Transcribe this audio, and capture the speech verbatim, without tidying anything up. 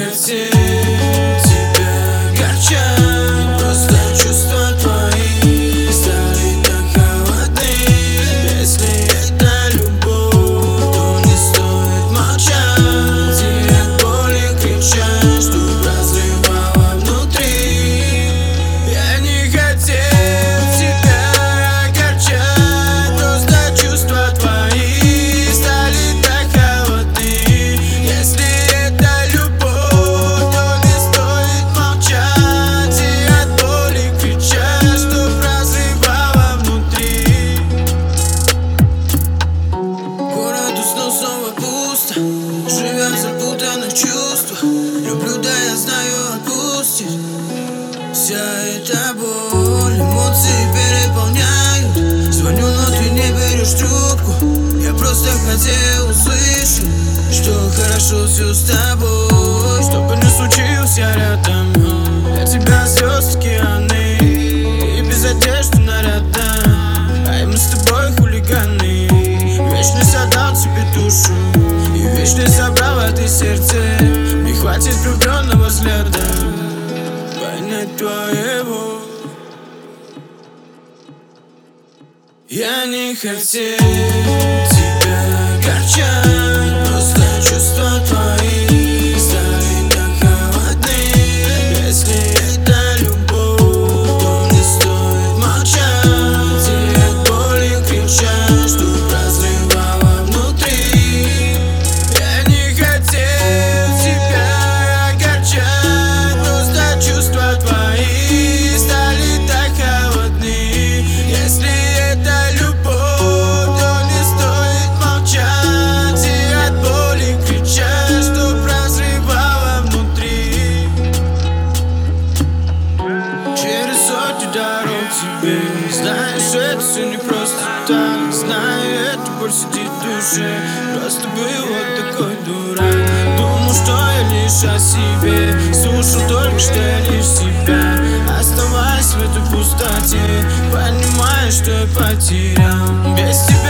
хотел тебя огорчать, просто чувства твои стали так холодны. Если это любовь, то не стоит молчать и от боли кричать, чтоб разрывало внутри. Я не хотел тебя огорчать, просто чувства твои стали так холодны. Если это любовь, то не стоит молчать и от боли кричать, чтоб разрывало внутри. Город уснул, снова пусто, живем в запутанных чувствах. Люблю, да я знаю, отпустить. Вся эта боль, эмоции переполняют. Звоню, но ты не берешь трубку. Я просто хотел услышать, что хорошо все с тобой. Что бы ни случилось, я рядом. Для тебя звезд океаны и без одежды наряда. А мы с тобой хулиганы. Вечность отдал тебе душу и вечность забрал от и сердце. Не хватит влюбленного взгляда понять твоего. Я не хотел тебя огорчать, просто чувства твои стали так холодны. Если это любовь, то не стоит молчать и от боли кричать, чтоб разрывало внутри. Я не хотел тебя огорчать, просто чувства твои стали так холодны. Если это любовь, то не стоит молчать и от боли кричать, чтоб разрывало внутри. Через сотню дорог тебе, знаешь, это все не просто так. Знаю, эта боль сидит в душе, просто был вот такой дурак. Думал, что я лишь о себе, слушал только что я лишь себя. Оставаясь в этой пустоте, понимая, что я потерял. Без тебя